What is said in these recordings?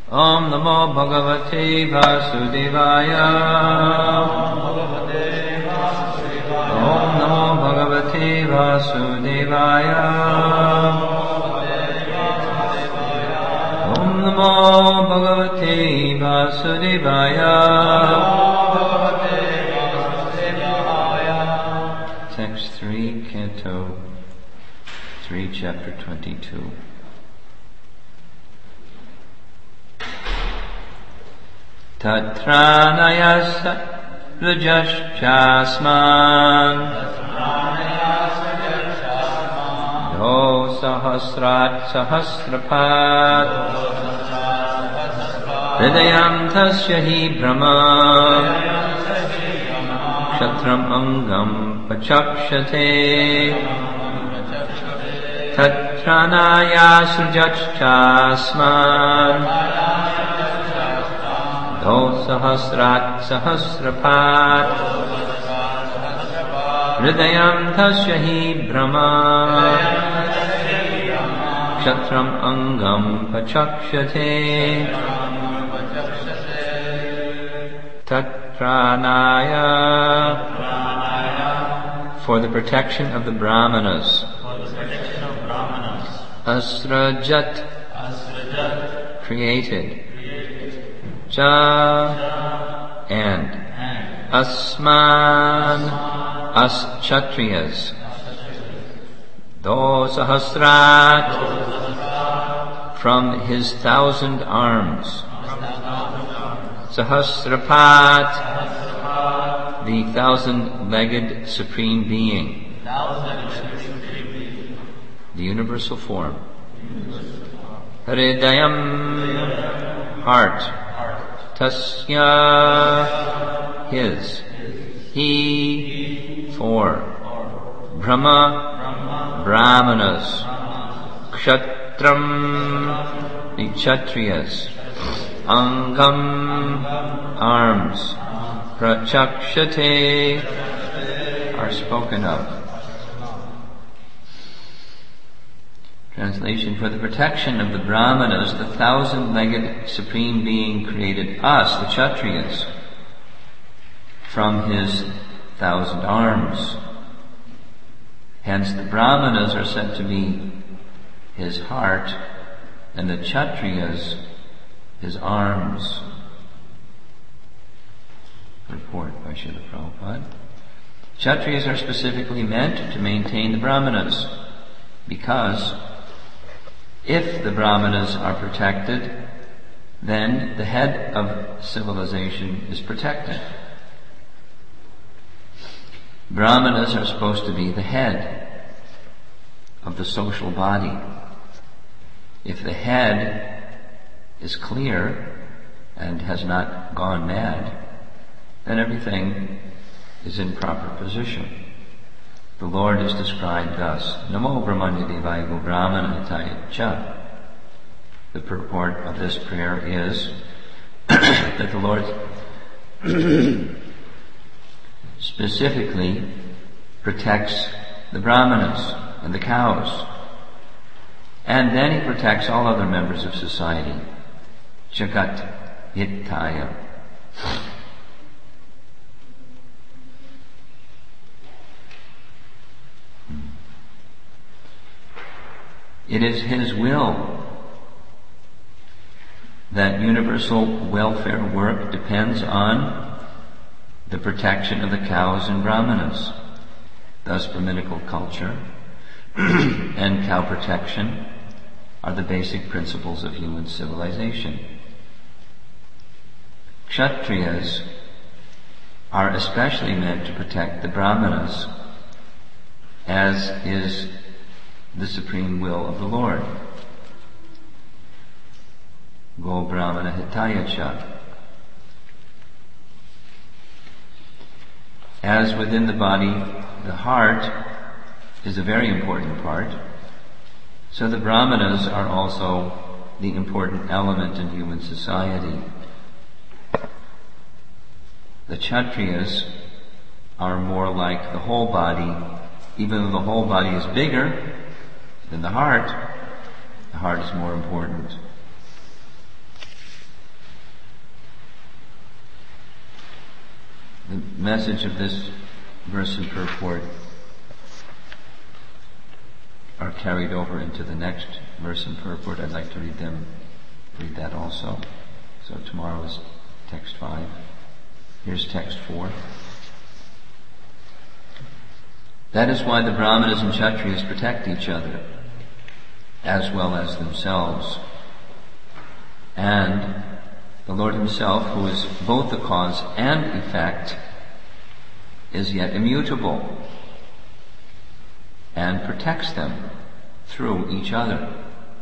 Om Namo Bhagavate Vasudevaya. Om Namo Bhagavate Vasudevaya. Om Namo Bhagavate Vasudevaya. Text 3, Canto 3, Chapter 22. Tatranayasa rajaschasman do sahasrat sahasrapat hridayam tasya hi brahma kshatram angam pachakshate Tatranayasa rajaschasman do sahasrat sahasrapat hridayam tasya hi brahma kshatram angam pachakshate Tatranaya for the protection of the Brahmanas. Asrajat created. Cha and Asman us Kshatriyas. Do Sahasrat from his 1,000 arms. Sahasrapat the 1,000-legged Supreme Being. The universal form. Hridayam heart. Tasya his. He for. Brahma Brahmanas. Kshatram the Kshatriyas. Angam arms. Prachakshate are spoken of. Translation: for the protection of the Brahmanas, the 1,000-legged Supreme Being created us, the Kshatriyas, from his 1,000 arms. Hence the Brahmanas are said to be his heart, and the Kshatriyas his arms. Report by Srila Prabhupada. Kshatriyas are specifically meant to maintain the Brahmanas, because if the Brahmanas are protected, then the head of civilization is protected. Brahmanas are supposed to be the head of the social body. If the head is clear and has not gone mad, then everything is in proper position. The Lord is described thus: Namo Brahmanya Devaya Go Brahmana Hitaya Cha. The purport of this prayer is that the Lord specifically protects the Brahmanas and the cows, and then He protects all other members of society. Jagat Hitaya. It is His will that universal welfare work depends on the protection of the cows and Brahmanas. Thus, Brahminical culture and cow protection are the basic principles of human civilization. Kshatriyas are especially meant to protect the Brahmanas, as is the supreme will of the Lord. Go Brahmana Hitaya Cha. As within the body, the heart is a very important part, so the Brahmanas are also the important element in human society. The Kshatriyas are more like the whole body. Even though the whole body is bigger than the heart is more important. message of this verse and purport are carried over into the next verse and purport. I'd like to read that also. So tomorrow is text 5. Here's text 4. That is why the Brahmanas and Kshatriyas protect each other, as well as themselves. And the Lord himself, who is both the cause and effect, is yet immutable and protects them through each other.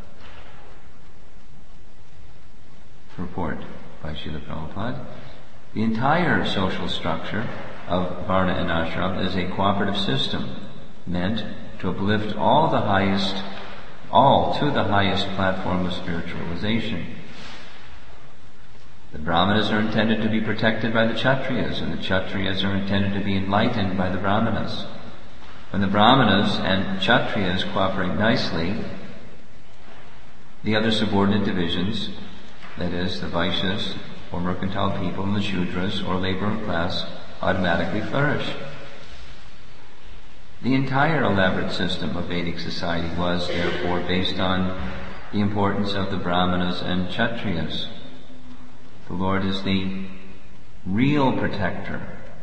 Purport by Srila Prabhupada. The entire social structure of Varna and Ashram is a cooperative system meant to uplift all to the highest platform of spiritualization. The Brahmanas are intended to be protected by the Kshatriyas, and the Kshatriyas are intended to be enlightened by the Brahmanas. When the Brahmanas and Kshatriyas cooperate nicely, the other subordinate divisions, that is, the Vaishyas, or mercantile people, and the Shudras, or laborer class, automatically flourish. The entire elaborate system of Vedic society was, therefore, based on the importance of the Brahmanas and Kshatriyas. The Lord is the real protector,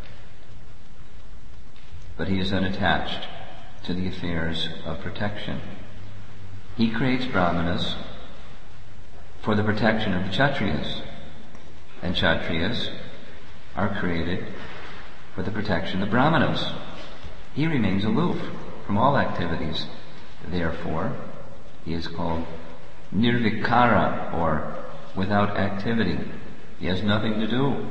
but he is unattached to the affairs of protection. He creates Brahmanas for the protection of the Kshatriyas, and Kshatriyas are created for the protection of Brahmanas. He remains aloof from all activities. Therefore, he is called nirvikara, or without activity. He has nothing to do.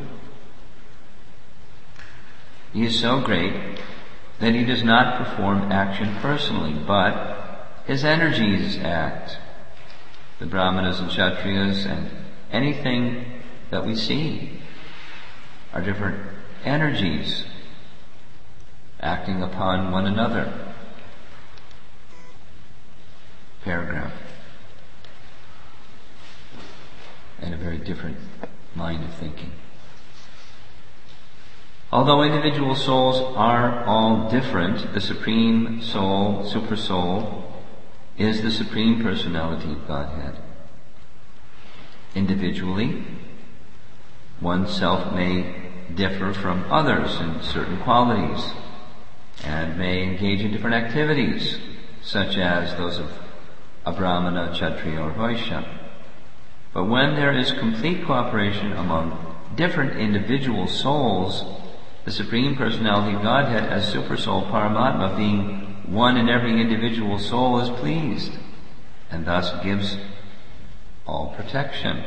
He is so great that he does not perform action personally, but his energies act. The Brahmanas and Kshatriyas and anything that we see are different energies acting upon one another. Paragraph. And a very different line of thinking. Although individual souls are all different, the Supreme Soul, Super Soul, is the Supreme Personality of Godhead. Individually, oneself may differ from others in certain qualities and may engage in different activities, such as those of a Brahmana, Kshatriya, or Vaishya. But when there is complete cooperation among different individual souls, the Supreme Personality of Godhead as Super Soul Paramatma, being one in every individual soul, is pleased and thus gives all protection.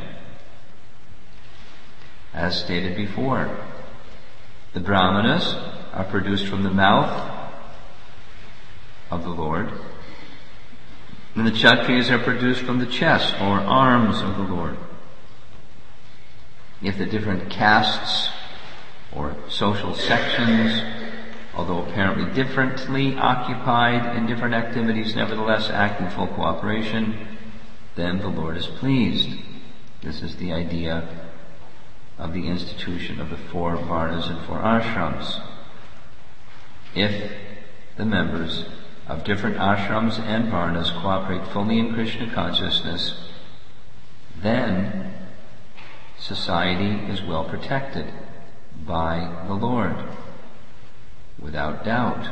As stated before, the Brahmanas are produced from the mouth of the Lord, and the Kshatriyas are produced from the chest or arms of the Lord. If the different castes or social sections, although apparently differently occupied in different activities, nevertheless act in full cooperation, then the Lord is pleased. This is the idea of the institution of the 4 varnas and 4 ashrams. If the members of different ashrams and varnas cooperate fully in Krishna consciousness, then society is well protected by the Lord, without doubt.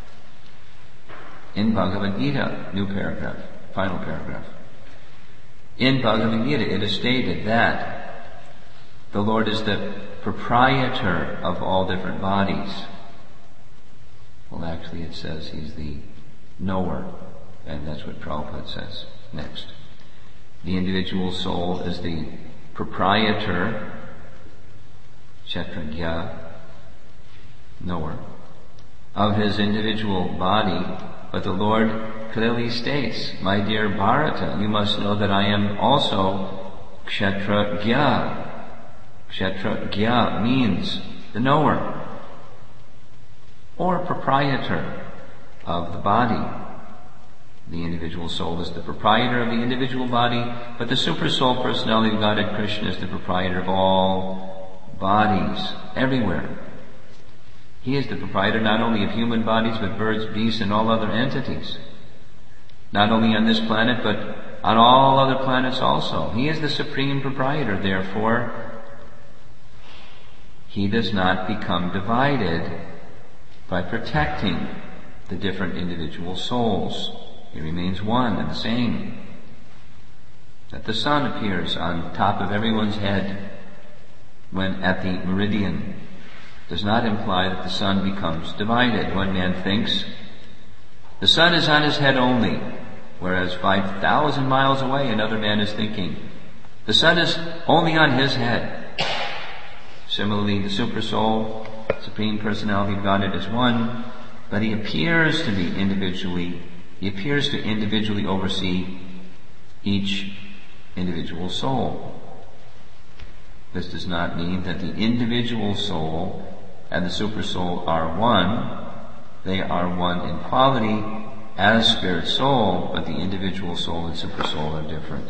In Bhagavad Gita, new paragraph, final paragraph. In Bhagavad Gita it is stated that the Lord is the proprietor of all different bodies. Well, actually it says he's the knower, and that's what Prabhupada says next. The individual soul is the proprietor, Kshatragya, knower, of his individual body, but the Lord clearly states, my dear Bharata, you must know that I am also Kshatragya. Kshatragya means the knower, or proprietor of the body. The individual soul is the proprietor of the individual body, but the Super Soul Personality of Godhead Krishna is the proprietor of all bodies, everywhere. He is the proprietor not only of human bodies, but birds, beasts, and all other entities. Not only on this planet, but on all other planets also. He is the supreme proprietor. Therefore, he does not become divided by protecting the different individual souls. He remains one and the same. That the sun appears on top of everyone's head when at the meridian does not imply that the sun becomes divided. One man thinks the sun is on his head only, whereas 5,000 miles away another man is thinking the sun is only on his head. Similarly, the Supersoul, Supreme Personality of Godhead, is one, but he appears to individually oversee each individual soul. This does not mean that the individual soul and the Supersoul are one. They are one in quality as Spirit Soul, but the individual soul and Supersoul are different.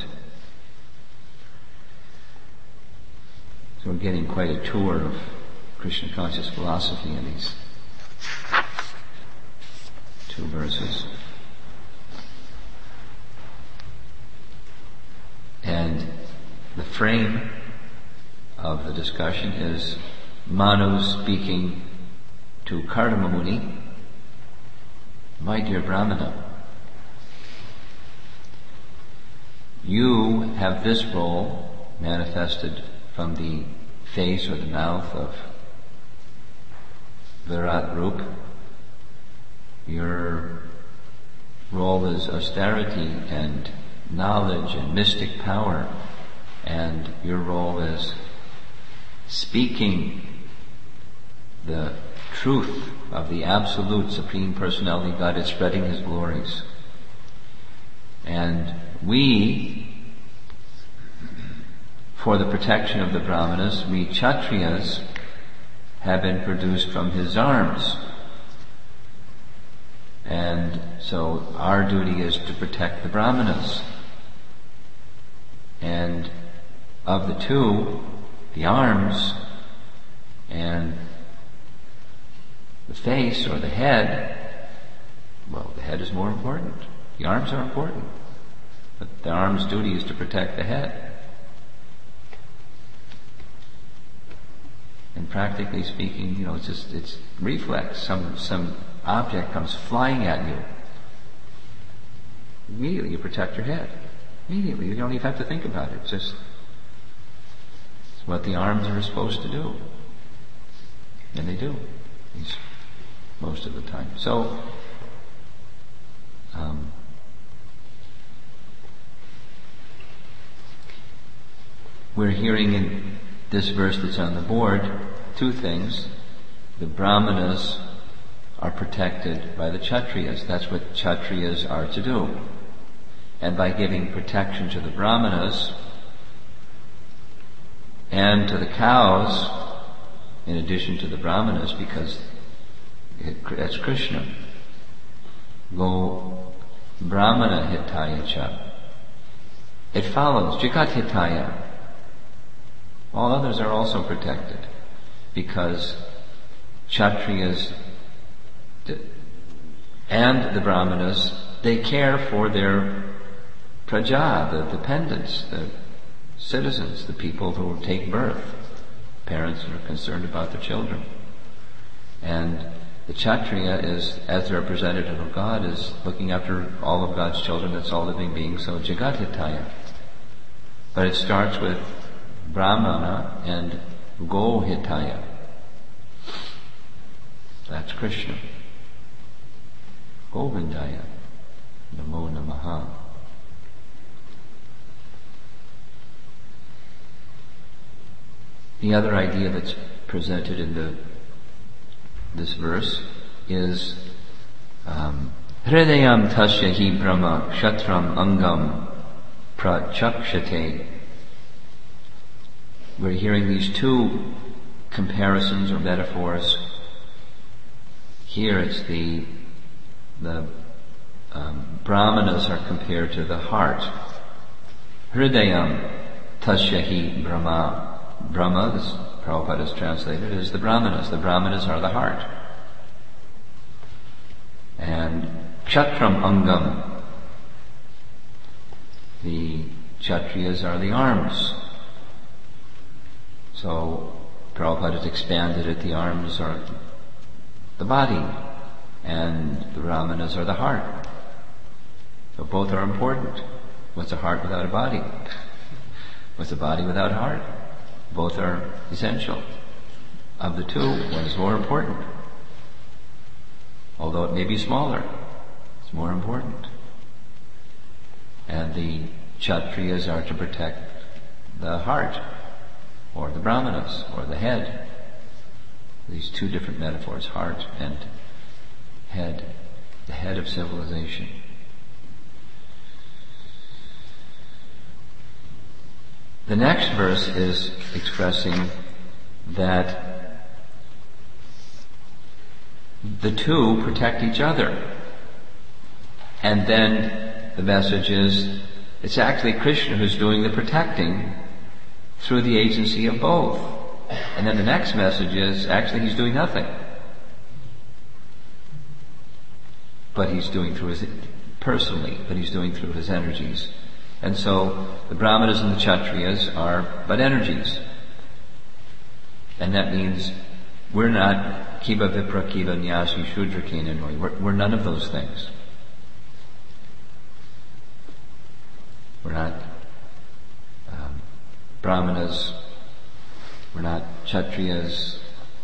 So we're getting quite a tour of Krishna conscious philosophy in these 2 verses. And the frame of the discussion is Manu speaking to Kardama Muni, "My dear Brahmana, you have this role manifested from the face or the mouth of Virat Rup. Your role is austerity and knowledge and mystic power, and your role is speaking the truth of the absolute Supreme Personality of God, is spreading His glories. And we, for the protection of the Brahmanas, we Kshatriyas have been produced from His arms. And so our duty is to protect the Brahmanas. And of the two, the arms and the face or the head, well, the head is more important. The arms are important. But the arm's duty is to protect the head. And practically speaking, it's reflex. Some object comes flying at you. Immediately you protect your head. Immediately. You don't even have to think about it. It's what the arms are supposed to do. And they do. Most of the time. So, we're hearing in this verse that's on the board 2 things. The Brahmanas are protected by the Kshatriyas. That's what Kshatriyas are to do. And by giving protection to the Brahmanas and to the cows, in addition to the Brahmanas, because that's Krishna. Go Brahmana hitaya cha. It follows, Jagat hitaya. All others are also protected, because Kshatriyas and the Brahmanas, they care for their praja, the dependents, the citizens, the people who take birth. Parents are concerned about their children. And the Kshatriya is, as the representative of God, is looking after all of God's children, that's all living beings, so Jagat hitaya. But it starts with Brahmana and Go hitaya. That's Krishna. Govindaya. Namo Namaha. The other idea that's presented in this verse is Hridayam tasya hi brahma kshatram angam prachakshate. We're hearing these 2 comparisons or metaphors. Here it's the Brahmanas are compared to the heart. Hridayam tasya hi brahma. Brahma, this Prabhupada has translated, is the Brahmanas. The Brahmanas are the heart. And Kshatram Angam. The Kshatriyas are the arms. So Prabhupada has expanded it. The arms are the body, and the Brahmanas are the heart. So both are important. What's a heart without a body? What's a body without a heart? Both are essential. Of the two, one is more important. Although it may be smaller, it's more important. And the Kshatriyas are to protect the heart, or the Brahmanas, or the head. These two different metaphors, heart and head, the head of civilization. The next verse is expressing that the two protect each other. And then the message is, it's actually Krishna who's doing the protecting through the agency of both. And then the next message is, actually he's doing nothing. But he's doing through his, personally, but he's doing through his energies. And so the Brahmanas and the Kshatriyas are but energies. And that means we're not Kiva Vipra Kiva Nyasi Shudra Kenanoi. We're none of those things. We're not Brahmanas. We're not Kshatriyas.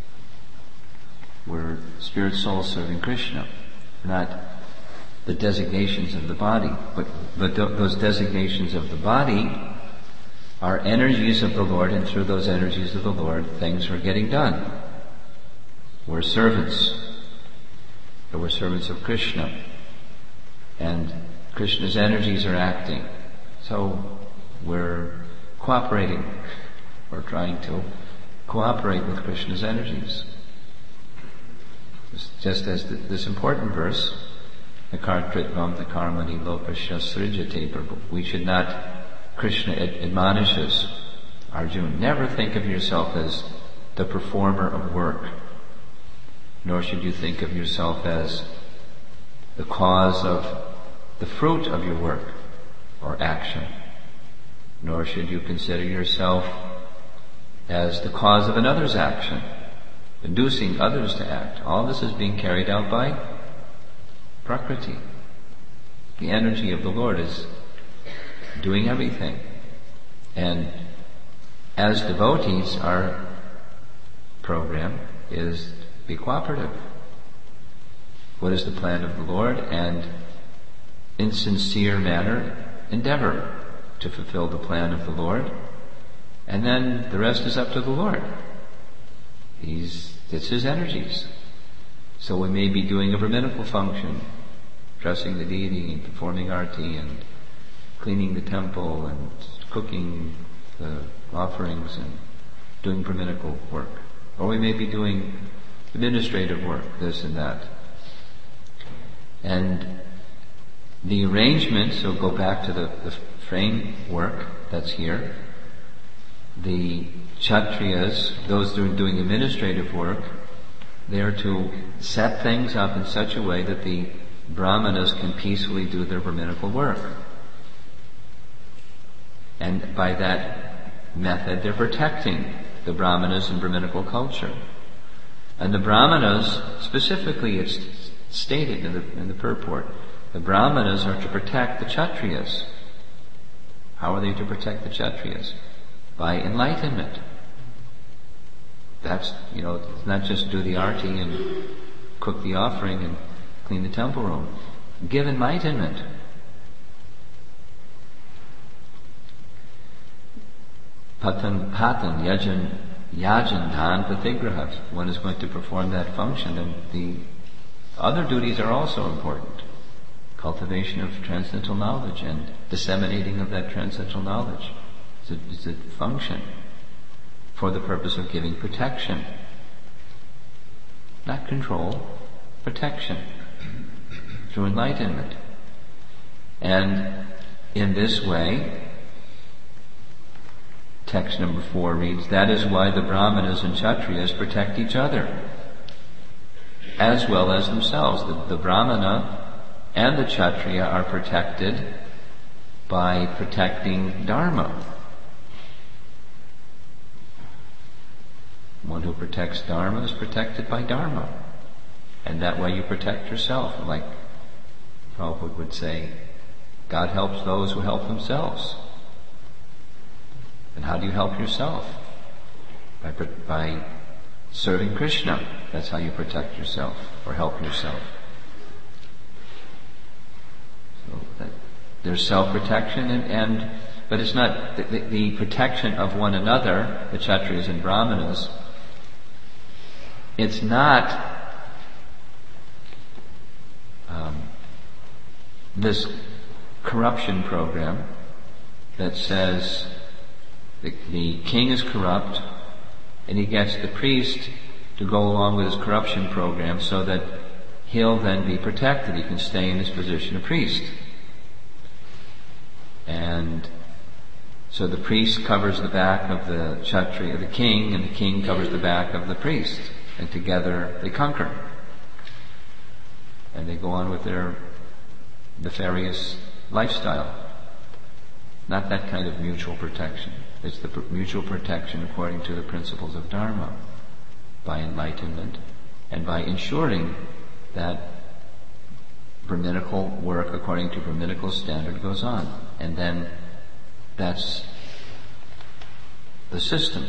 We're spirit souls serving Krishna. We're not the designations of the body, but those designations of the body are energies of the Lord, and through those energies of the Lord, things are getting done. We're servants. We're servants of Krishna. And Krishna's energies are acting. So we're cooperating. We're trying to cooperate with Krishna's energies. Just as this important verse, the kartritvam, the karmani lopasya srijate prabhu. We should not, Krishna admonishes Arjuna, never think of yourself as the performer of work, nor should you think of yourself as the cause of the fruit of your work or action, nor should you consider yourself as the cause of another's action, inducing others to act. All this is being carried out by Prakriti. The energy of the Lord is doing everything. And as devotees, our program is to be cooperative. What is the plan of the Lord? And in sincere manner, endeavor to fulfill the plan of the Lord. And then the rest is up to the Lord. It's His energies. So we may be doing a brahminical function, dressing the deity and performing arti and cleaning the temple and cooking the offerings and doing brahminical work. Or we may be doing administrative work, this and that. And the arrangement, so go back to the framework that's here. The Kshatriyas, those who are doing administrative work, they are to set things up in such a way that the Brahmanas can peacefully do their brahminical work. And by that method, they're protecting the Brahmanas and Brahminical culture. And the Brahmanas, specifically it's stated in the purport, the Brahmanas are to protect the Kshatriyas. How are they to protect the Kshatriyas? By enlightenment. That's, it's not just do the arti and cook the offering and clean the temple room. Give enlightenment. Patan yajan dan patigraha. One is going to perform that function, and the other duties are also important. Cultivation of transcendental knowledge and disseminating of that transcendental knowledge. It's a function for the purpose of giving protection. Not control, protection through enlightenment. And in this way, text number 4 reads, that is why the Brahmanas and Kshatriyas protect each other. as well as themselves. The Brahmana and the Kshatriya are protected by protecting Dharma. One who protects Dharma is protected by Dharma. And that way you protect yourself. Like Prabhupada would say, God helps those who help themselves. And how do you help yourself? By serving Krishna. That's how you protect yourself or help yourself. So there's self-protection but it's not the protection of one another, the Kshatriyas and Brahmanas. It's not this corruption program that says the king is corrupt and he gets the priest to go along with his corruption program so that he'll then be protected. He can stay in his position of priest. And so the priest covers the back of the Kshatriya, the king, and the king covers the back of the priest. And together they conquer. And they go on with their nefarious lifestyle. Not that kind of mutual protection. It's the mutual protection according to the principles of Dharma, by enlightenment, and by ensuring that Brahminical work according to Brahminical standard goes on. And then that's the system.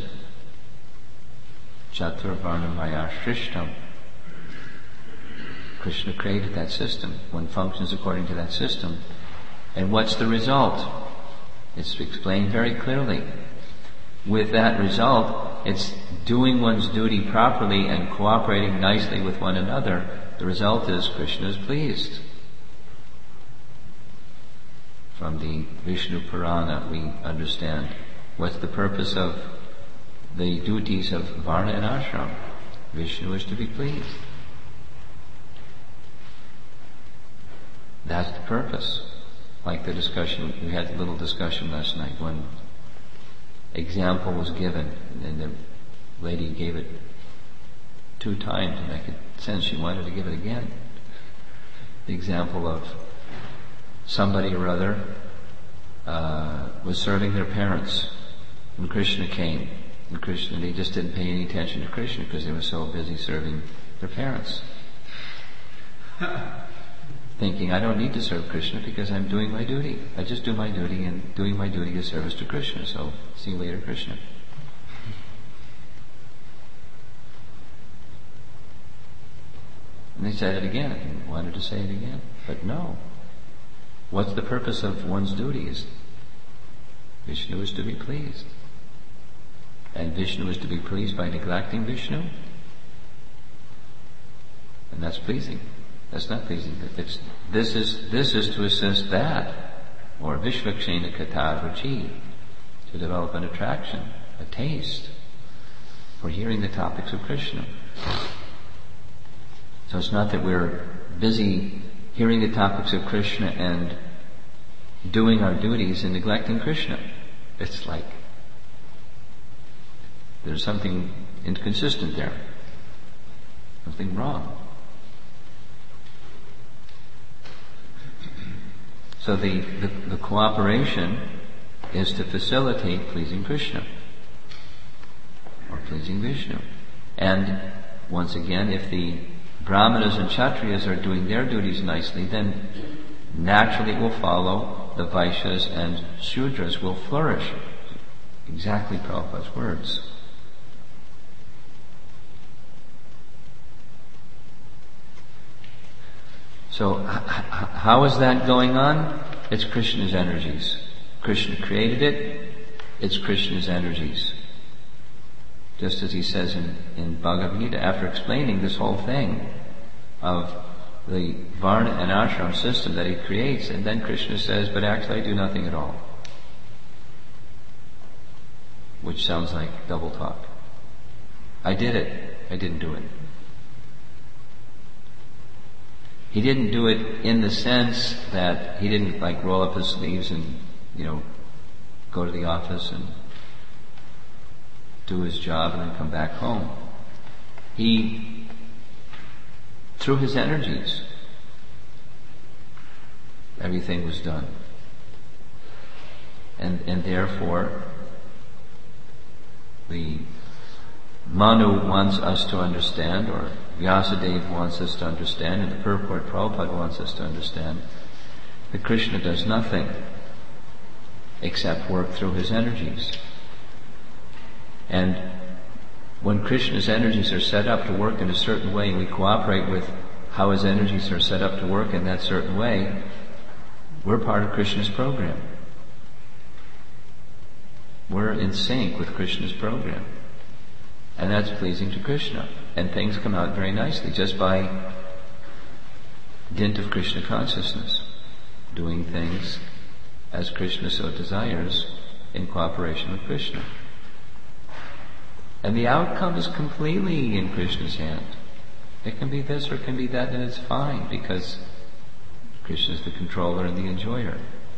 Chaturvarna Maya Shrishtam. Krishna created that system. One functions according to that system. And what's the result? It's explained very clearly. With that result, it's doing one's duty properly and cooperating nicely with one another. The result is Krishna is pleased. From the Vishnu Purana we understand what's the purpose of the duties of Varna and Ashram. Vishnu is to be pleased. That's the purpose. Like the discussion, we had a little discussion last night. One example was given, and the lady gave it 2 times, and I could sense she wanted to give it again. The example of somebody or other was serving their parents when Krishna came. And they just didn't pay any attention to Krishna because they were so busy serving their parents. Thinking, I don't need to serve Krishna because I'm doing my duty. I just do my duty, and doing my duty is service to Krishna. So, see you later, Krishna. And they said it again and wanted to say it again. But no. What's the purpose of one's duties? Vishnu is to be pleased. And Vishnu is to be pleased by neglecting Vishnu. And that's pleasing. That's not pleasing. This is to assist that, or Vishvakshena Kata Ruchi, to develop an attraction, a taste for hearing the topics of Krishna. So it's not that we're busy hearing the topics of Krishna and doing our duties and neglecting Krishna. It's like there's something inconsistent there, something wrong. So the cooperation is to facilitate pleasing Krishna or pleasing Vishnu. And once again, if the Brahmanas and Kshatriyas are doing their duties nicely, then naturally it will follow the Vaishyas and Shudras will flourish. Exactly Prabhupada's words. So how is that going on? It's Krishna's energies. Krishna created it. It's Krishna's energies. Just as he says in Bhagavad Gita, after explaining this whole thing of the Varna and Ashram system that he creates, and then Krishna says, but actually I do nothing at all. Which sounds like double talk. I did it. I didn't do it. He didn't do it in the sense that he didn't like roll up his sleeves and, go to the office and do his job and then come back home. He through his energies, everything was done. And therefore, the Manu wants us to understand, or Vyasadeva wants us to understand, and the purport Prabhupada wants us to understand, that Krishna does nothing except work through his energies. And when Krishna's energies are set up to work in a certain way, and we cooperate with how his energies are set up to work in that certain way, we're part of Krishna's program. We're in sync with Krishna's program. And that's pleasing to Krishna. And things come out very nicely just by dint of Krishna consciousness, doing things as Krishna so desires in cooperation with Krishna. And the outcome is completely in Krishna's hand. It can be this or it can be that, and it's fine because Krishna is the controller and the enjoyer.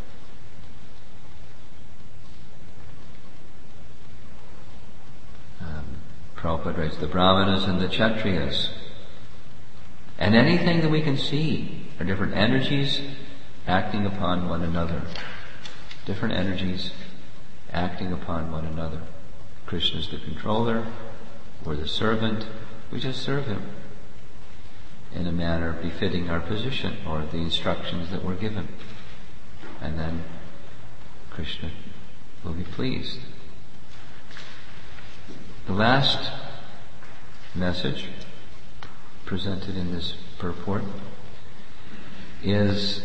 Prabhupada writes, the Brahmanas and the Kshatriyas, and anything that we can see are different energies acting upon one another. Different energies acting upon one another. Krishna is the controller, we're the servant, we just serve him in a manner befitting our position or the instructions that we're given. And then Krishna will be pleased. The last message presented in this purport is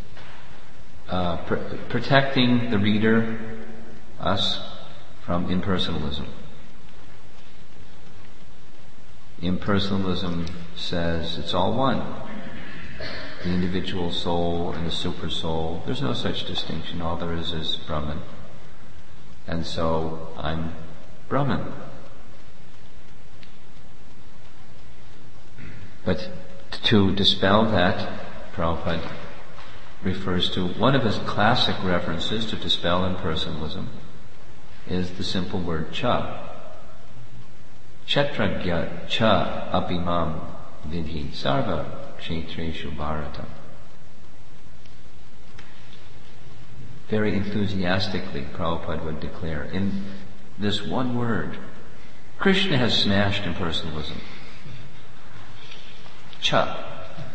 protecting the reader, us, from impersonalism. Impersonalism says it's all one. The individual soul and the super soul. There's no such distinction. All there is Brahman. And so I'm Brahman. But to dispel that, Prabhupada refers to one of his classic references to dispel impersonalism is the simple word cha. Kshetragya cha apimam vidhi sarva kshetreshu bharata. Very enthusiastically, Prabhupada would declare, in this one word, Krishna has smashed impersonalism. Cha.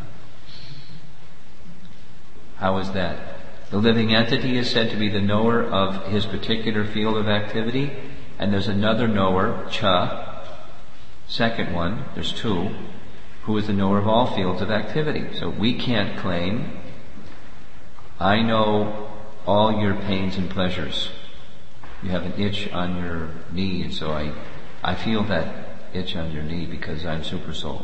How is that? The living entity is said to be the knower of his particular field of activity, and there's another knower, Cha, second one, there's two, who is the knower of all fields of activity. So we can't claim, I know all your pains and pleasures. You have an itch on your knee, and so I feel that itch on your knee because I'm super soul.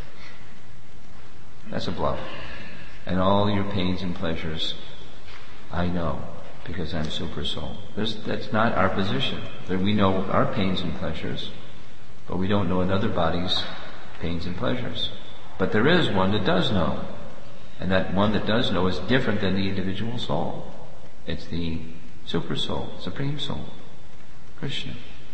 That's a bluff. And all your pains and pleasures, I know, because I'm super soul. That's not our position. We know our pains and pleasures, but we don't know another body's pains and pleasures. But there is one that does know. And that one that does know is different than the individual soul. It's the super soul, supreme soul, Krishna.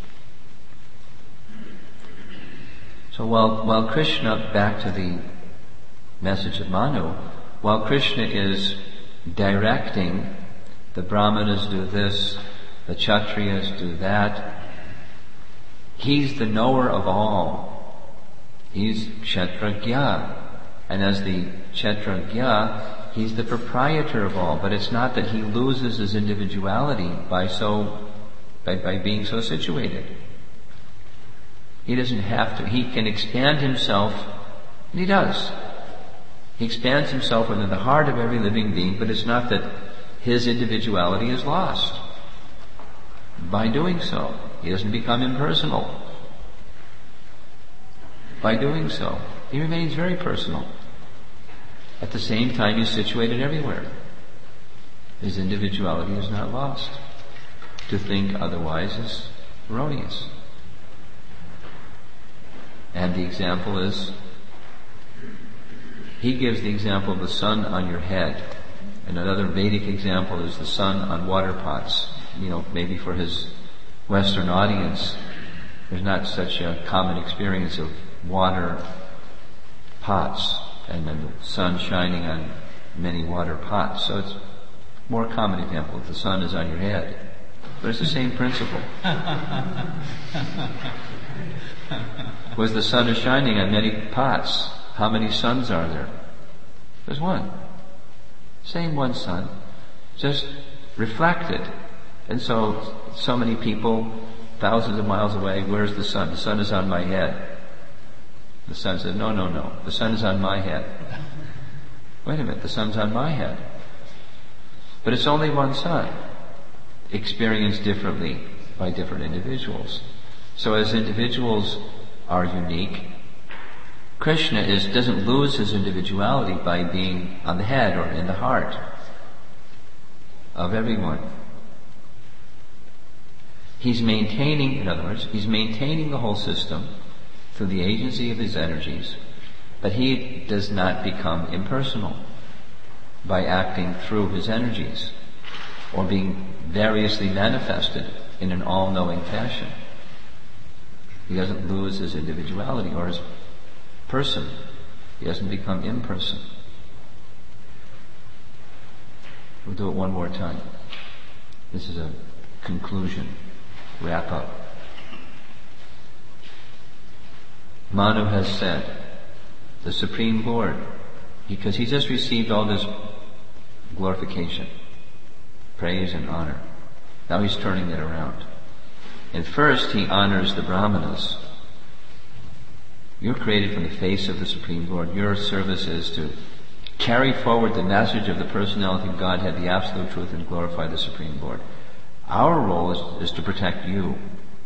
So while Krishna, back to the message of Manu, while Krishna is directing the Brahmanas do this, the Kshatriyas do that, he's the knower of all. He's Kshetragya. And as the Kshetragya, he's the proprietor of all. But it's not that he loses his individuality by being so situated. He doesn't have to. He can expand himself, and he does. He expands himself within the heart of every living being, but it's not that his individuality is lost. By doing so, he doesn't become impersonal. By doing so, he remains very personal. At the same time, he's situated everywhere. His individuality is not lost. To think otherwise is erroneous. And the example is, he gives the example of the sun on your head. And another Vedic example is the sun on water pots. Maybe for his Western audience, there's not such a common experience of water pots and then the sun shining on many water pots. So it's a more common example. If the sun is on your head. But it's the same principle. Was the sun is shining on many pots. How many suns are there? There's one. Same one sun. Just reflected. And so many people, thousands of miles away, where's the sun? The sun is on my head. The sun says, no. The sun is on my head. Wait a minute, the sun's on my head. But it's only one sun, experienced differently by different individuals. So as individuals are unique, Krishna doesn't lose his individuality by being on the head or in the heart of everyone. He's maintaining, in other words, he's maintaining the whole system through the agency of his energies, but he does not become impersonal by acting through his energies or being variously manifested in an all-knowing fashion. He doesn't lose his individuality or his person. He doesn't become impersonal. We'll do it one more time. This is a conclusion, wrap up. Manu has said, the Supreme Lord, because he just received all this glorification, praise and honor. Now he's turning it around. And first he honors the Brahmanas. You're created from the face of the Supreme Lord. Your service is to carry forward the message of the personality of Godhead, the absolute truth, and glorify the Supreme Lord. Our role is to protect you.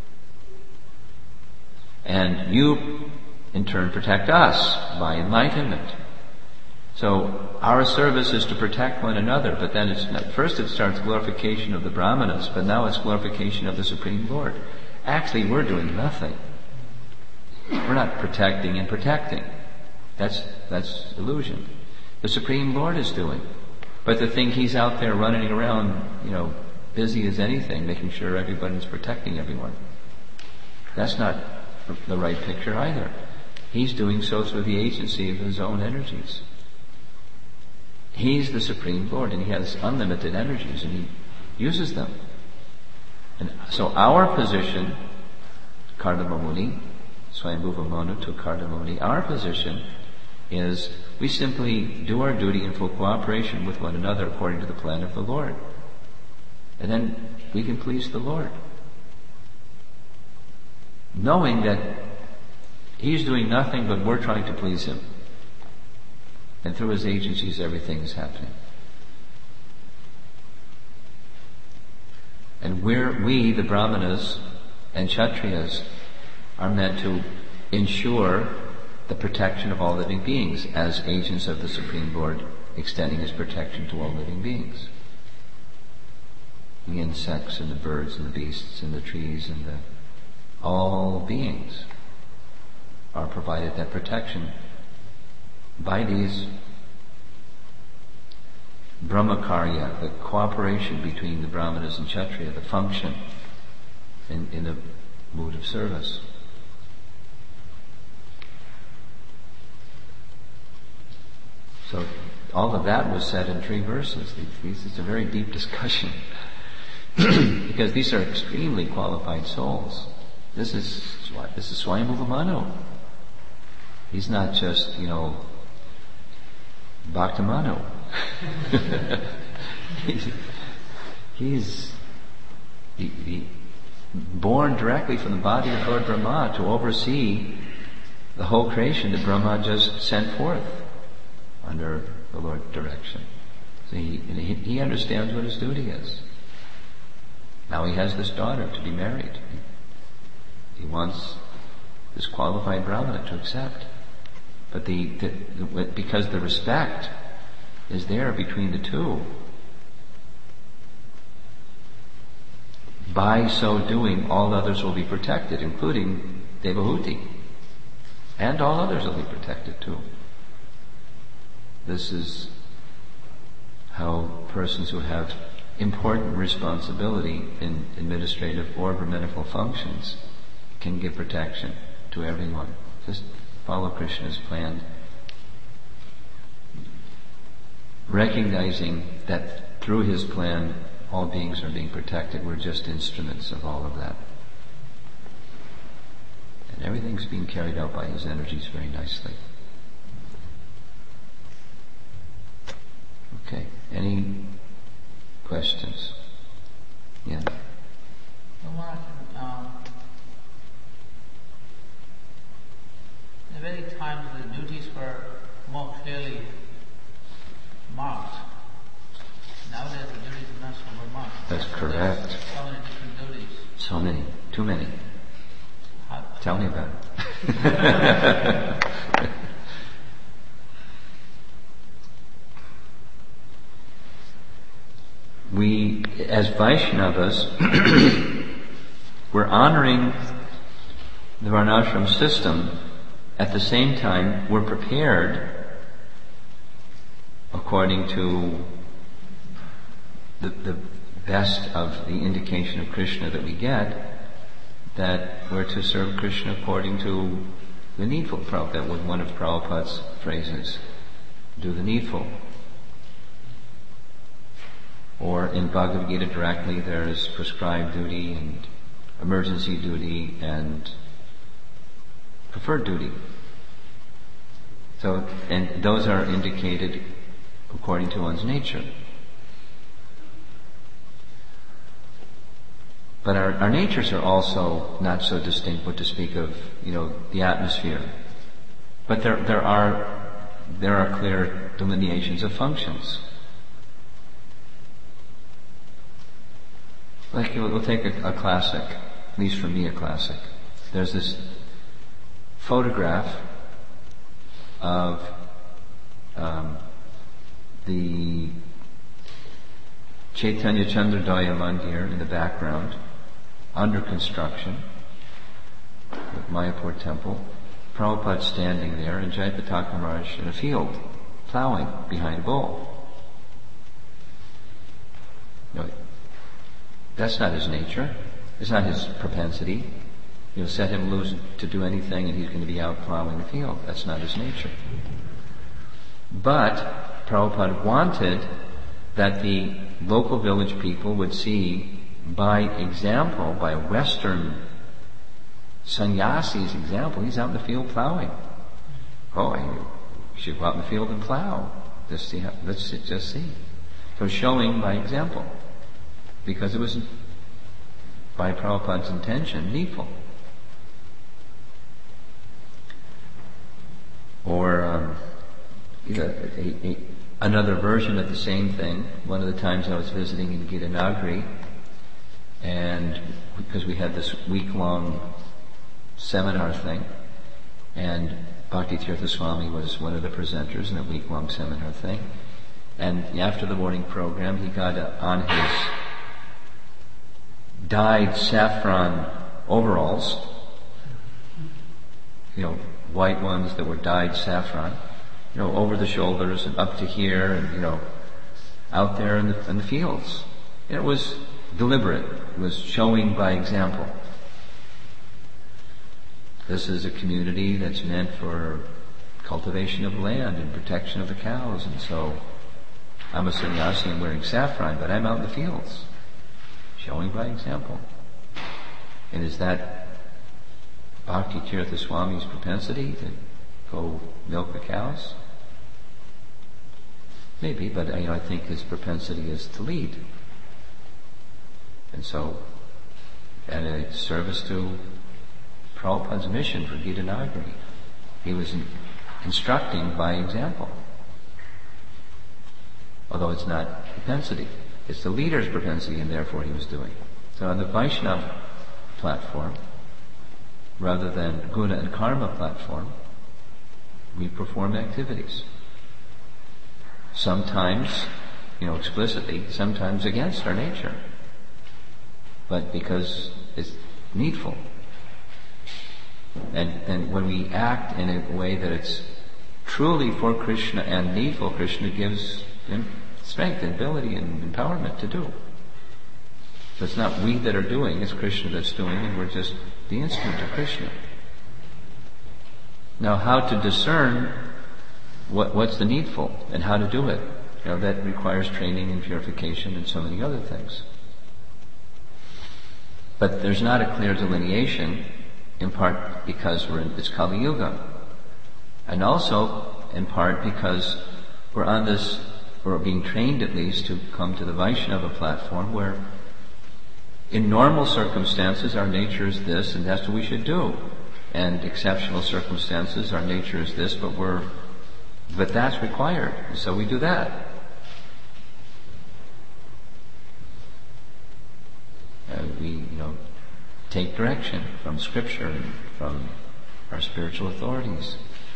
And you, in turn, protect us by enlightenment. So our service is to protect one another, but then first it starts glorification of the Brahmanas, but now it's glorification of the Supreme Lord. Actually, we're doing nothing. We're not protecting and protecting. That's illusion. The Supreme Lord is doing. But the thing he's out there running around, busy as anything, making sure everybody's protecting everyone. That's not the right picture either. He's doing so through the agency of his own energies. He's the Supreme Lord, and he has unlimited energies, and he uses them. And so our position, Kardama Muni, Swayambhuva Manu to Kardama Muni, our position is we simply do our duty in full cooperation with one another according to the plan of the Lord. And then we can please the Lord. Knowing that he's doing nothing but we're trying to please him. And through his agencies everything is happening. And we, the Brahmanas and Kshatriyas, are meant to ensure the protection of all living beings as agents of the Supreme Lord, extending his protection to all living beings. The insects and the birds and the beasts and the trees and all beings are provided that protection by these brahmakarya, the cooperation between the Brahmanas and Kshatriya, the function in the mood of service. So all of that was said in 3 verses. It's a very deep discussion because these are extremely qualified souls. This is Swayambhuva Manu. He's not just, Bhaktamanu. he's born directly from the body of Lord Brahma to oversee the whole creation that Brahma just sent forth under the Lord's direction. So he understands what his duty is. Now he has this daughter to be married. He wants this qualified Brahmana to accept. But because the respect is there between the two, by so doing, all others will be protected, including Devahuti. And all others will be protected too. This is how persons who have important responsibility in administrative or brahminical functions can give protection to everyone. Just follow Krishna's plan recognizing that through his plan, all beings are being protected. We're just instruments of all of that. And everything's being carried out by his energies very nicely. Okay, any questions? Yeah. In the Vedic times, the duties were more clearly marked. Nowadays, the duties are not so well marked. That's correct. There's so many different duties. So many. Too many. Tell me about it. We, as Vaishnavas, we're honoring the Varnashram system. At the same time, we're prepared, according to the best of the indication of Krishna that we get, that we're to serve Krishna according to the needful. That was one of Prabhupada's phrases. Do the needful. Or in Bhagavad Gita directly, there's prescribed duty and emergency duty and preferred duty. So, and those are indicated according to one's nature. But our natures are also not so distinct, what to speak of, the atmosphere. But there are clear delineations of functions. Like, we'll take a classic, at least for me a classic. There's this photograph of the Chaitanya Chandrodaya Mandir in the background, under construction, with Mayapur temple, Prabhupada standing there, and Jayapataka Maharaj in a field, plowing behind a bull. That's not his nature. It's not his propensity. Set him loose to do anything and he's going to be out plowing the field. That's not his nature. But Prabhupada wanted that the local village people would see by example, by Western sannyasi's example, he's out in the field plowing. Oh, you should go out in the field and plow. Let's just see. So showing by example. Because it was, by Prabhupada's intention, needful. Or another version of the same thing. One of the times I was visiting in Gitanagari, and because we had this week-long seminar thing, and Bhakti Tirtha Swami was one of the presenters in the week-long seminar thing, and after the morning program he got on his dyed saffron overalls, white ones that were dyed saffron, over the shoulders and up to here, and out there in the fields. It was deliberate. It was showing by example. This is a community that's meant for cultivation of land and protection of the cows, and so I'm a sannyasi and wearing saffron, but I'm out in the fields. Showing by example. And is that Bhakti Tirtha Swami's propensity to go milk the cows? Maybe, but I think his propensity is to lead. And so, at a service to Prabhupada's mission for Gitanagari, he was instructing by example. Although it's not propensity. It's the leader's propensity, and therefore he was doing. So on the Vaishnava platform, rather than guna and karma platform, we perform activities. Sometimes, explicitly, sometimes against our nature. But because it's needful. And when we act in a way that it's truly for Krishna and needful, Krishna gives him strength and ability and empowerment to do. So it's not we that are doing, it's Krishna that's doing, and we're just the instrument of Krishna. Now, how to discern what's the needful and how to do it? that requires training and purification and so many other things. But there's not a clear delineation, in part because it's Kali Yuga. And also, in part because we're being trained at least to come to the Vaishnava platform where in normal circumstances our nature is this and that's what we should do. And exceptional circumstances our nature is this, but that's required. So we do that. We take direction from Scripture and from our spiritual authorities.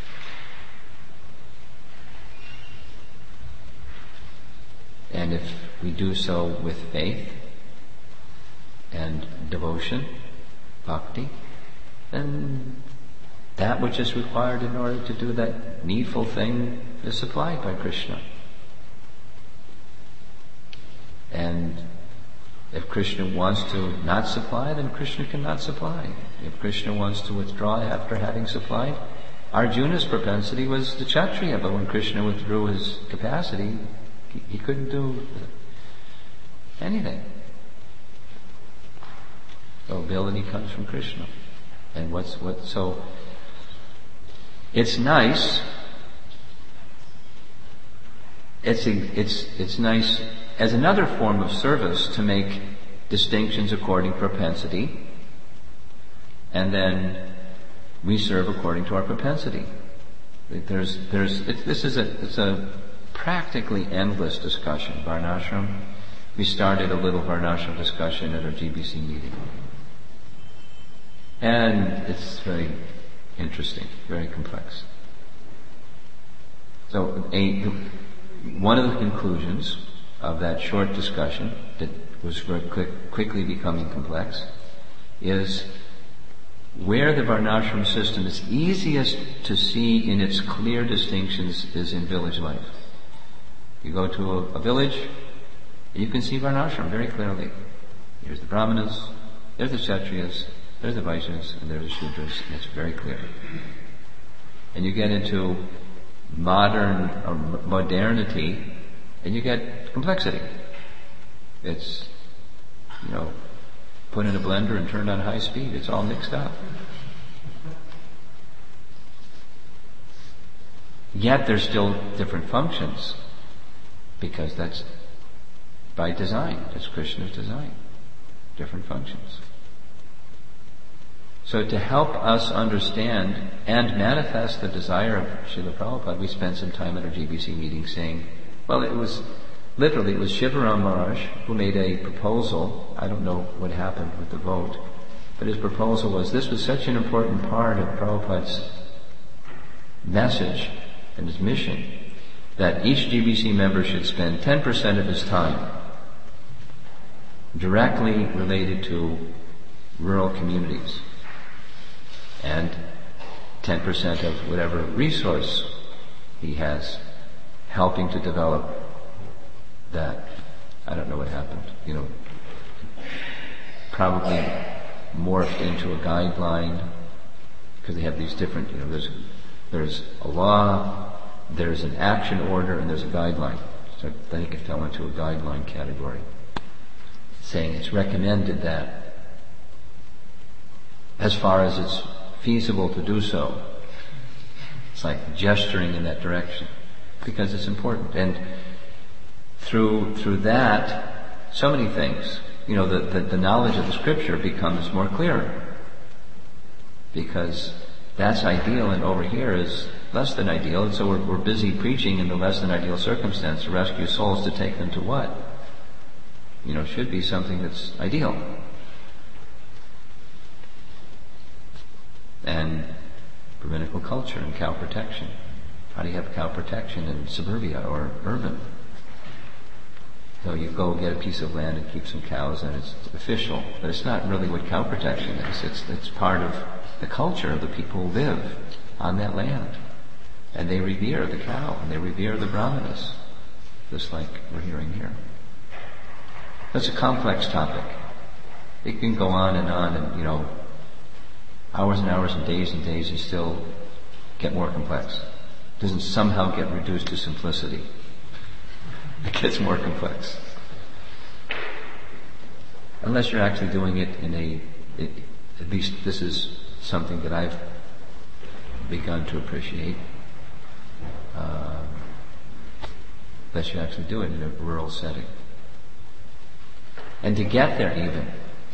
And if we do so with faith and devotion, bhakti, then that which is required in order to do that needful thing is supplied by Krishna. And if Krishna wants to not supply, then Krishna cannot supply. If Krishna wants to withdraw after having supplied, Arjuna's propensity was the Kshatriya, but when Krishna withdrew his capacity, he couldn't do anything. So ability comes from Krishna. And so it's nice. It's nice as another form of service to make distinctions according to propensity, and then we serve according to our propensity. It's a practically endless discussion. Varnashram. We started a little Varnashram discussion at our GBC meeting. And it's very interesting, very complex. So one of the conclusions of that short discussion that was very quickly becoming complex is where the Varnashram system is easiest to see in its clear distinctions is in village life. You go to a village, you can see Varnashram very clearly. Here's the Brahmanas, there's the Kshatriyas, there's the Vaishyas, and there's the Shudras, and it's very clear. And you get into modernity, and you get complexity. It's, put in a blender and turned on high speed. It's all mixed up. Yet there's still different functions, because that's by design. That's Krishna's design. Different functions. So to help us understand and manifest the desire of Srila Prabhupada, we spent some time at our GBC meeting saying, it was Shivaram Maharaj who made a proposal. I don't know what happened with the vote, but his proposal was this was such an important part of Prabhupada's message and his mission that each GBC member should spend 10% of his time directly related to rural communities and 10% of whatever resource he has helping to develop that. I don't know what happened. Probably morphed into a guideline because they have these different, there's a law, there's an action order, and there's a guideline. So I think it fell into a guideline category, saying it's recommended that as far as it's feasible to do so. It's like gesturing in that direction because it's important. And through that, so many things, the knowledge of the Scripture becomes more clear because that's ideal and over here is less than ideal, and so we're busy preaching in the less than ideal circumstance to rescue souls, to take them to what? Should be something that's ideal. And Brahminical culture and cow protection. How do you have cow protection in suburbia or urban? So you go get a piece of land and keep some cows, and it's official, but it's not really what cow protection is. It's part of the culture of the people who live on that land. And they revere the cow, and they revere the Brahmanas, just like we're hearing here. That's a complex topic. It can go on, and hours and hours and days and still get more complex. It doesn't somehow get reduced to simplicity. It gets more complex. Unless you're actually doing it at least this is something that I've begun to appreciate. Unless you actually do it in a rural setting. And to get there even,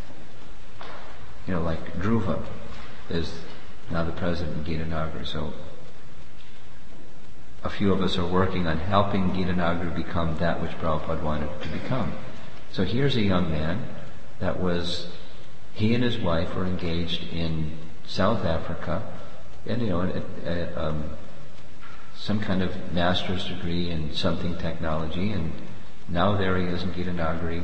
like Dhruva is now the president of Gitanagar, so a few of us are working on helping Gitanagar become that which Prabhupada wanted it to become. So here's a young man he and his wife were engaged in South Africa, and some kind of master's degree in something technology, and now there he is in Gitanagari,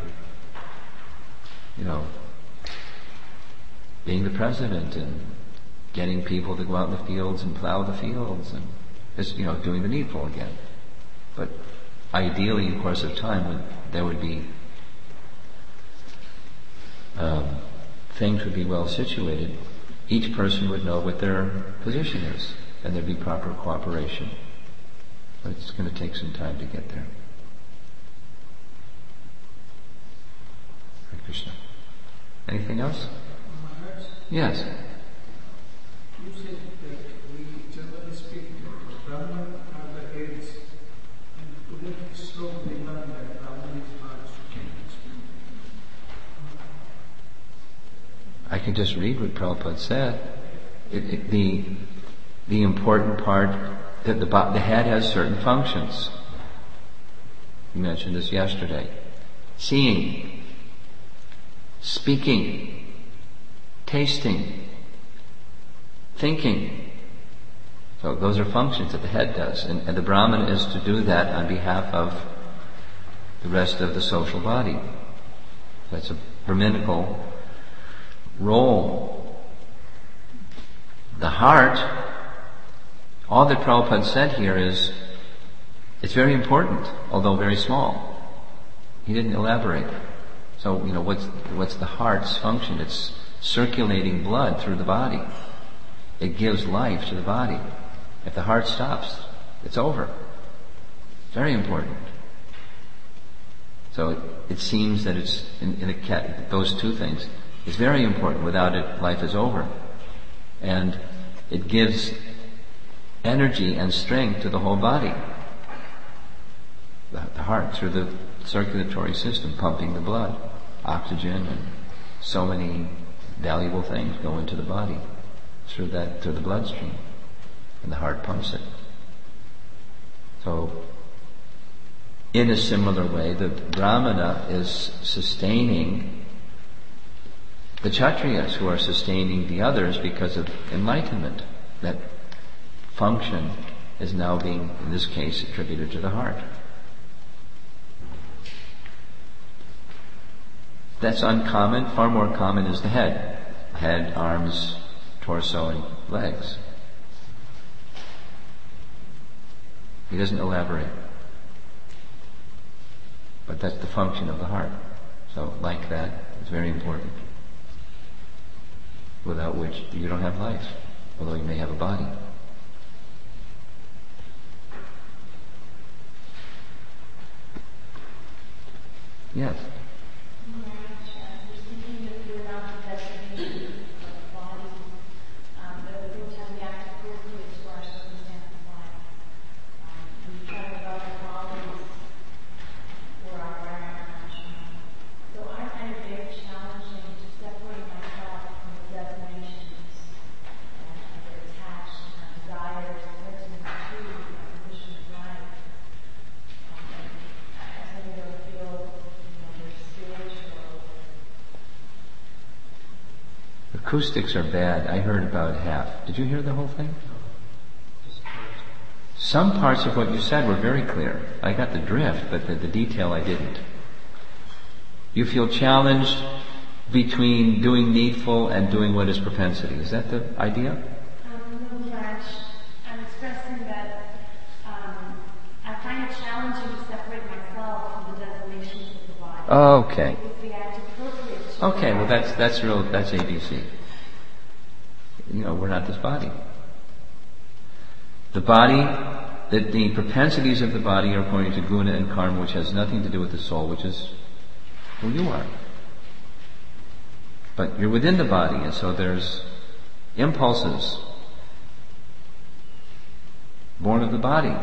being the president and getting people to go out in the fields and plow the fields and just, doing the needful again. But ideally, in the course of time, there would be things would be well situated. Each person would know what their position is, and there'd be proper cooperation. But it's going to take some time to get there. Hare Krishna. Anything else? Yes. You said that we generally speak that Brahman are the heads, and today slowly learn that Brahman is heart. I can just read what Prabhupada said. The important part, that the head has certain functions. You mentioned this yesterday. Seeing, speaking, tasting, thinking. So those are functions that the head does. And the Brahman is to do that on behalf of the rest of the social body. That's a Brahminical role. The heart, all that Prabhupada said here is, it's very important, although very small. He didn't elaborate. So, what's the heart's function? It's circulating blood through the body. It gives life to the body. If the heart stops, it's over. Very important. So it seems that it's those two things. It's very important. Without it, life is over. And it gives energy and strength to the whole body. The heart, through the circulatory system, pumping the blood, oxygen, and so many valuable things go into the body through the bloodstream. And the heart pumps it. So, in a similar way, the Brahmana is sustaining the Kshatriyas, who are sustaining the others because of enlightenment. That function is now being, in this case, attributed to the heart. That's uncommon. Far more common is the head. Head, arms, torso, and legs. He doesn't elaborate. But that's the function of the heart. So, like that, it's very important. Without which you don't have life, although you may have a body. Yes. Acoustics are bad. I heard about half. Did you hear the whole thing? Some parts of what you said were very clear. I got the drift, but the detail I didn't. You feel challenged between doing needful and doing what is propensity. Is that the idea? No, Raj. I'm expressing that I find it challenging to separate myself from the designations of the body. Okay. It's the act appropriate to Okay, well that's ABC. We're not this body. The body that the propensities of the body are according to guna and karma, which has nothing to do with the soul, which is who you are. But you're within the body, and so there's impulses born of the body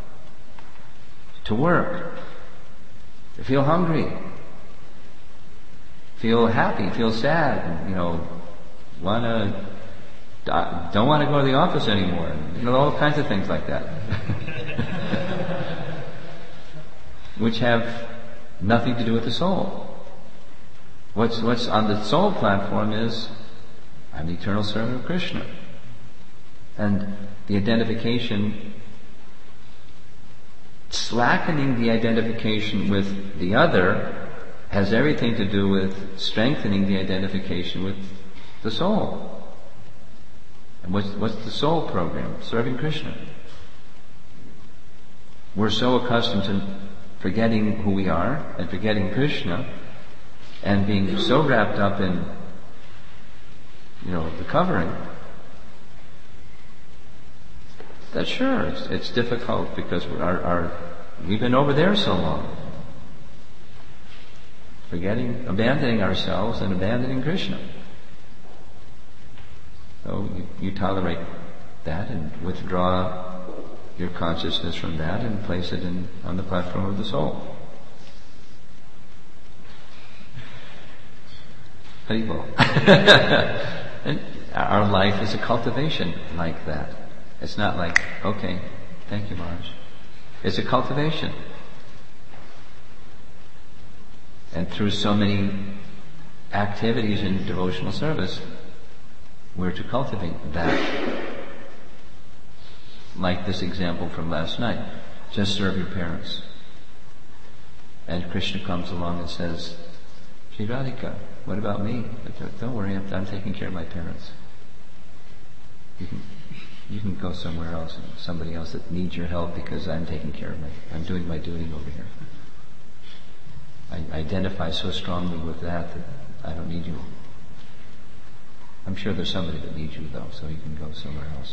to work, to feel hungry, feel happy, feel sad, don't want to go to the office anymore, all kinds of things like that, which have nothing to do with the soul. What's on the soul platform is, I'm the eternal servant of Krishna. And the identification, slackening the identification with the other, has everything to do with strengthening the identification with the soul. And what's the soul program? Serving Krishna. We're so accustomed to forgetting who we are and forgetting Krishna and being so wrapped up in, the covering, that sure, it's difficult because we've been over there so long. Abandoning ourselves and abandoning Krishna. So you tolerate that and withdraw your consciousness from that and place it on the platform of the soul. Haribol. And our life is a cultivation like that. It's not like, okay, thank you, Maharaj. It's a cultivation. And through so many activities in devotional service, we're to cultivate that. Like this example from last night. Just serve your parents. And Krishna comes along and says, Shri Radhika, what about me? Don't worry, I'm taking care of my parents. You can go somewhere else, and somebody else that needs your help, because I'm taking care of I'm doing my duty over here. I identify so strongly with that I don't need you. I'm sure there's somebody that needs you though, so you can go somewhere else.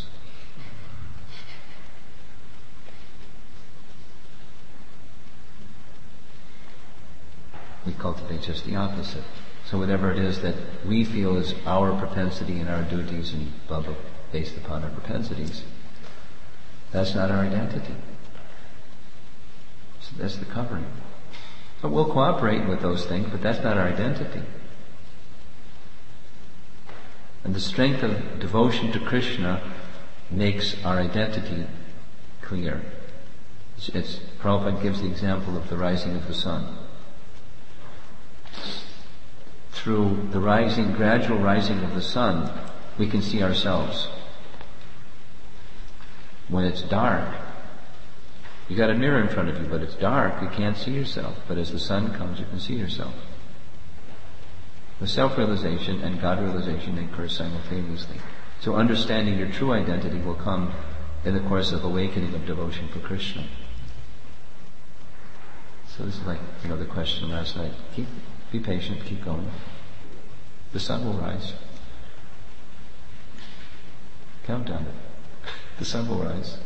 We cultivate just the opposite. So whatever it is that we feel is our propensity and our duties and blah blah, based upon our propensities, that's not our identity. So that's the covering. But we'll cooperate with those things, but that's not our identity. And the strength of devotion to Krishna makes our identity clear. Prabhupada gives the example of the rising of the sun. Through the gradual rising of the sun, we can see ourselves. When it's dark, you got a mirror in front of you, but it's dark, you can't see yourself. But as the sun comes, you can see yourself. The self-realization and God-realization occur simultaneously. So understanding your true identity will come in the course of awakening of devotion for Krishna. So this is like, the question last night. Be patient, keep going. The sun will rise. Count on it. The sun will rise.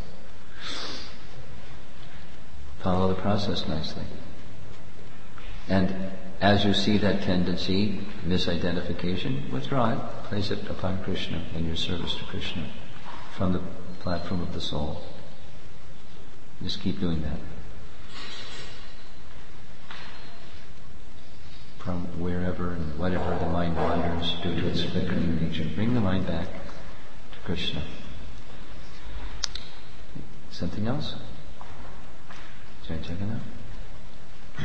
Follow the process nicely. And as you see that tendency, misidentification, withdraw it, place it upon Krishna in your service to Krishna from the platform of the soul. Just keep doing that. From wherever and whatever the mind wanders due to its flickering nature, bring the mind back to Krishna. Something else? Should I check it out?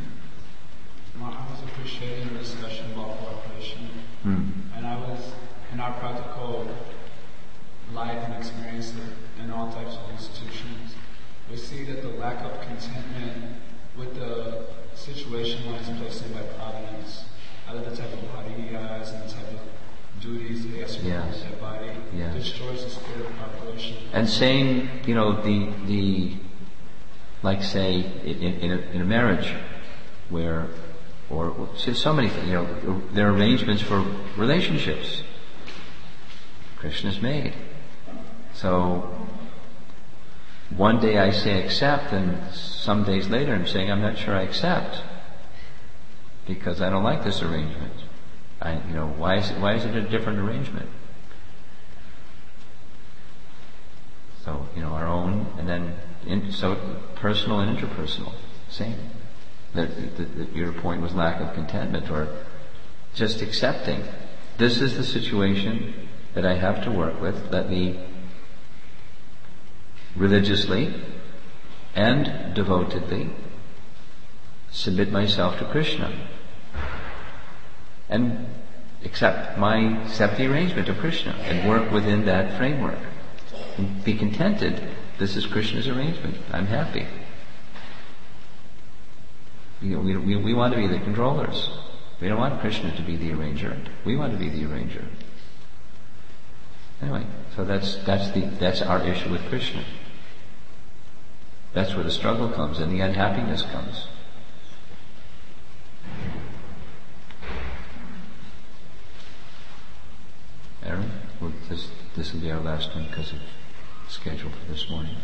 I was appreciating your discussion about cooperation, and I was in our practical life and experience in all types of institutions. We see that the lack of contentment with the situation one is placed in by providence, out of the type of body he has and the type of duties he has to perform with that body, destroys the spirit of cooperation. And saying, like say in a marriage where, or so many things, there are arrangements for relationships. Krishna's made. So one day I say accept, and some days later I'm saying I'm not sure I accept because I don't like this arrangement. Why is it a different arrangement? So, our own, and then so personal and interpersonal, same. Your point was lack of contentment, or just accepting. This is the situation that I have to work with. Let me religiously and devotedly submit myself to Krishna and accept the arrangement of Krishna and work within that framework and be contented. This is Krishna's arrangement. I'm happy. We want to be the controllers. We don't want Krishna to be the arranger. We want to be the arranger. Anyway, so that's our issue with Krishna. That's where the struggle comes and the unhappiness comes. Aaron, this will be our last one because of schedule for this morning.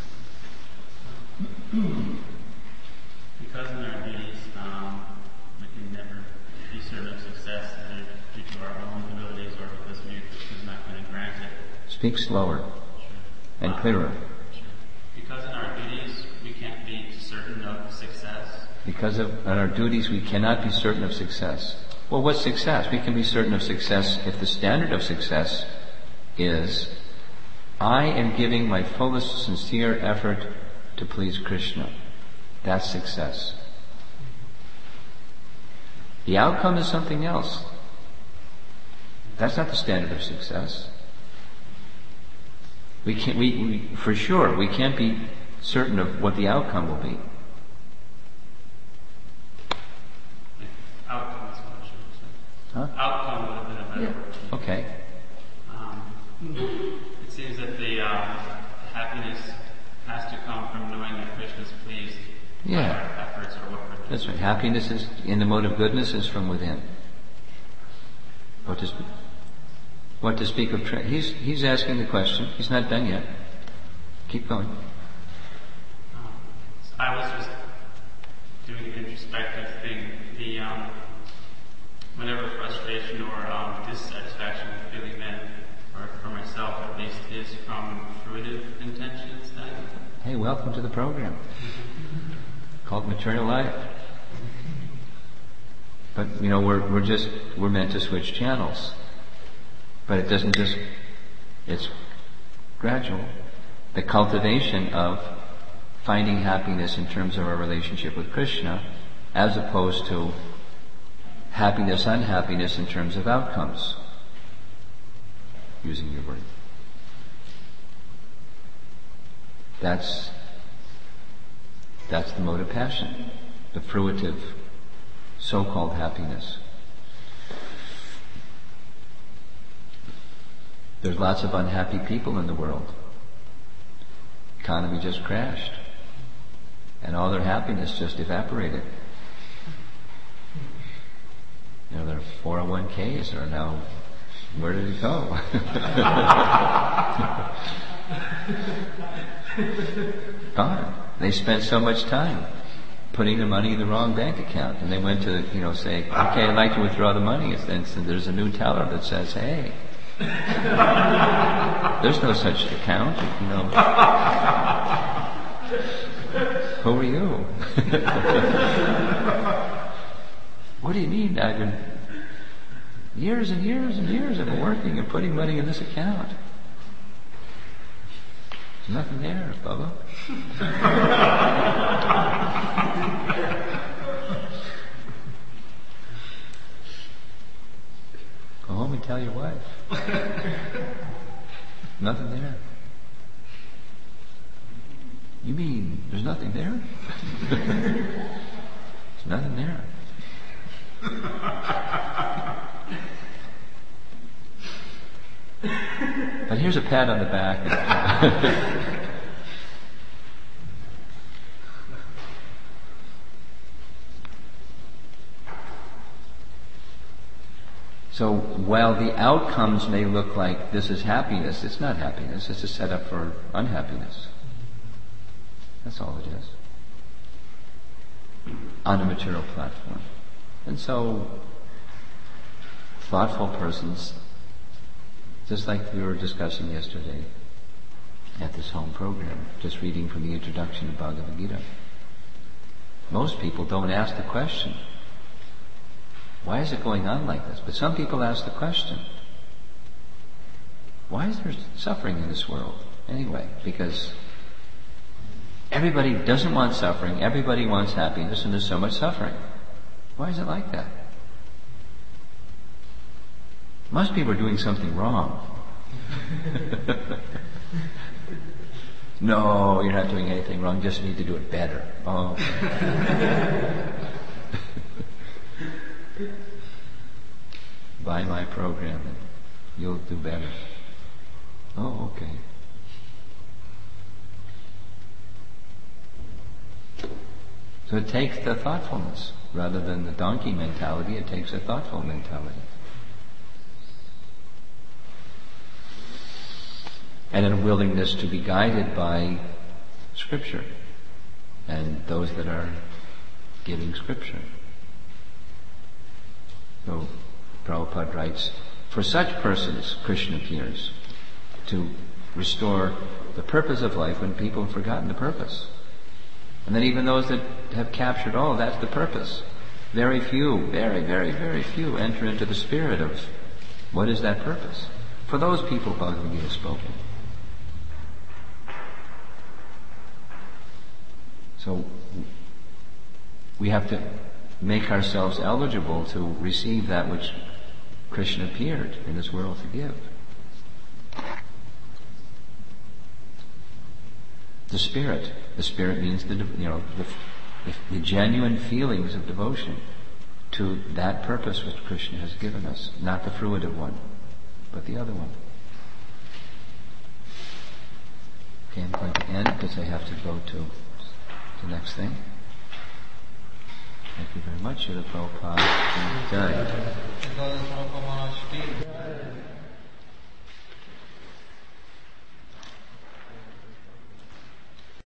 Because in our duties, we can never be certain of success either due to our own abilities or because is not going to grant it. Speak slower. Sure. And clearer. Sure. Because in our duties, we can't be certain of success. Because in our duties, we cannot be certain of success. Well, what's success? We can be certain of success if the standard of success is I am giving my fullest sincere effort to please Krishna. That's success. The outcome is something else. That's not the standard of success. We for sure, we can't be certain of what the outcome will be. Outcome is what I should say. Huh? Outcome would have been a better word. Okay. It seems that the happiness has to come from knowing that Krishna is pleased by our efforts or what we're doing. That's right. Happiness is in the mode of goodness is from within. What to speak of? He's asking the question. He's not done yet. Keep going. I was just doing the introspective thing. Whenever frustration or dissatisfaction with feeling then, or for myself at least, is from fruitive intentions then. Hey, welcome to the program. Called Material Life. But we're meant to switch channels. But it doesn't it's gradual. The cultivation of finding happiness in terms of our relationship with Krishna, as opposed to happiness, unhappiness in terms of outcomes. Using your word. That's the mode of passion, the fruitive, so-called happiness. There's lots of unhappy people in the world. Economy just crashed. And all their happiness just evaporated. Their 401ks are now, where did it go? Gone. They spent so much time putting the money in the wrong bank account, and they went to, say, okay, I'd like to withdraw the money. And there's a new teller that says, hey, there's no such account, Who are you? What do you mean? I've been years and years and years I've been working and putting money in this account. There's nothing there, Bubba. Go home and tell your wife. Nothing there. You mean there's nothing there? There's nothing there. But here's a pat on the back. So while the outcomes may look like this is happiness, it's not happiness. It's a setup for unhappiness. That's all it is. On a material platform. And so, thoughtful persons, just like we were discussing yesterday at this home program, just reading from the introduction of Bhagavad Gita, most people don't ask the question, why is it going on like this? But some people ask the question, why is there suffering in this world anyway? Because everybody doesn't want suffering, everybody wants happiness, and there's so much suffering. Why is it like that? Most people are doing something wrong. No, you're not doing anything wrong, you just need to do it better. Oh. Buy my program and you'll do better. Oh, okay. So it takes the thoughtfulness. Rather than the donkey mentality, it takes a thoughtful mentality. And a willingness to be guided by Scripture and those that are giving Scripture. So Prabhupada writes, for such persons, Krishna appears to restore the purpose of life when people have forgotten the purpose. And then even those that have captured, oh, that's the purpose. Very few, very, very, very few enter into the spirit of what is that purpose. For those people, Bhagavad Gita is spoken. So we have to make ourselves eligible to receive that which Krishna appeared in this world to give. The spirit means the genuine feelings of devotion to that purpose which Krishna has given us, not the fruitive one, but the other one. Okay, I'm going to end because I have to go to the next thing. Thank you very much. Srila Prabhupada. Jai.